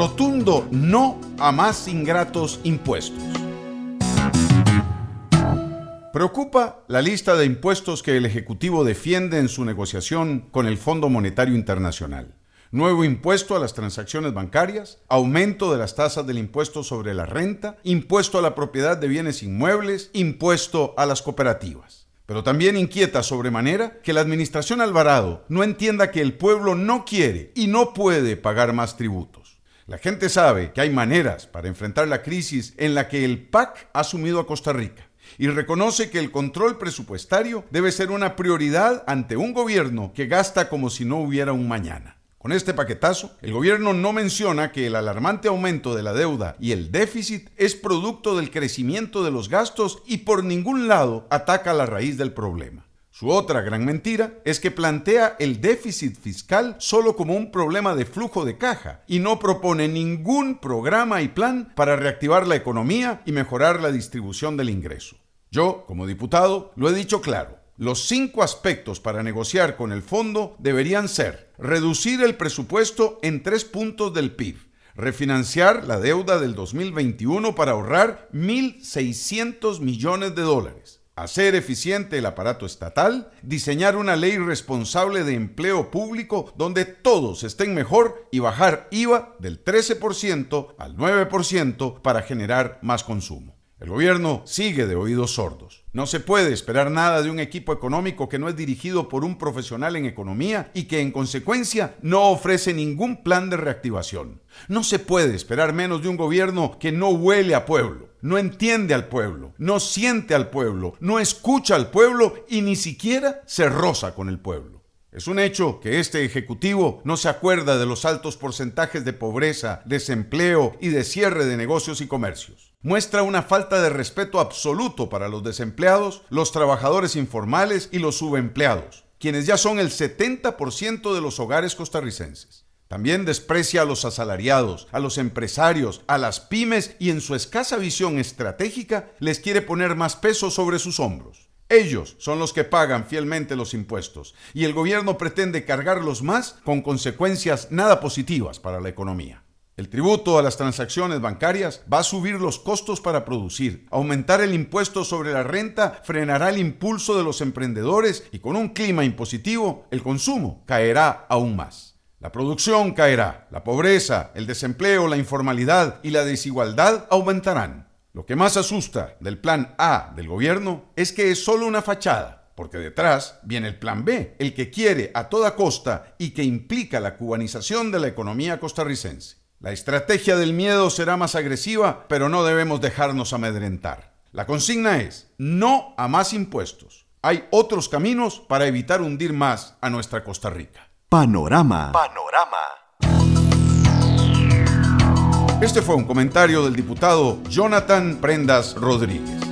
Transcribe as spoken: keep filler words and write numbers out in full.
Rotundo no a más ingratos impuestos. Preocupa la lista de impuestos que el Ejecutivo defiende en su negociación con el Fondo Monetario Internacional. Nuevo impuesto a las transacciones bancarias, aumento de las tasas del impuesto sobre la renta, impuesto a la propiedad de bienes inmuebles, impuesto a las cooperativas. Pero también inquieta sobremanera que la administración Alvarado no entienda que el pueblo no quiere y no puede pagar más tributos. La gente sabe que hay maneras para enfrentar la crisis en la que el P A C ha sumido a Costa Rica y reconoce que el control presupuestario debe ser una prioridad ante un gobierno que gasta como si no hubiera un mañana. Con este paquetazo, el gobierno no menciona que el alarmante aumento de la deuda y el déficit es producto del crecimiento de los gastos y por ningún lado ataca la raíz del problema. Su otra gran mentira es que plantea el déficit fiscal solo como un problema de flujo de caja y no propone ningún programa y plan para reactivar la economía y mejorar la distribución del ingreso. Yo, como diputado, lo he dicho claro. Los cinco aspectos para negociar con el fondo deberían ser: reducir el presupuesto en tres puntos del P I B, refinanciar la deuda del dos mil veintiuno para ahorrar mil seiscientos millones de dólares, hacer eficiente el aparato estatal, diseñar una ley responsable de empleo público donde todos estén mejor y bajar I V A del trece por ciento al nueve por ciento para generar más consumo. El gobierno sigue de oídos sordos. No se puede esperar nada de un equipo económico que no es dirigido por un profesional en economía y que en consecuencia no ofrece ningún plan de reactivación. No se puede esperar menos de un gobierno que no huele a pueblo, no entiende al pueblo, no siente al pueblo, no escucha al pueblo y ni siquiera se roza con el pueblo. Es un hecho que este Ejecutivo no se acuerda de los altos porcentajes de pobreza, desempleo y de cierre de negocios y comercios. Muestra una falta de respeto absoluto para los desempleados, los trabajadores informales y los subempleados, quienes ya son el setenta por ciento de los hogares costarricenses. También desprecia a los asalariados, a los empresarios, a las pymes y en su escasa visión estratégica les quiere poner más peso sobre sus hombros. Ellos son los que pagan fielmente los impuestos y el gobierno pretende cargarlos más con consecuencias nada positivas para la economía. El tributo a las transacciones bancarias va a subir los costos para producir. Aumentar el impuesto sobre la renta frenará el impulso de los emprendedores y con un clima impositivo, el consumo caerá aún más. La producción caerá, la pobreza, el desempleo, la informalidad y la desigualdad aumentarán. Lo que más asusta del plan A del gobierno es que es solo una fachada, porque detrás viene el plan B, el que quiere a toda costa y que implica la cubanización de la economía costarricense. La estrategia del miedo será más agresiva, pero no debemos dejarnos amedrentar. La consigna es: no a más impuestos. Hay otros caminos para evitar hundir más a nuestra Costa Rica. Panorama. Panorama. Este fue un comentario del diputado Jonathan Prendas Rodríguez.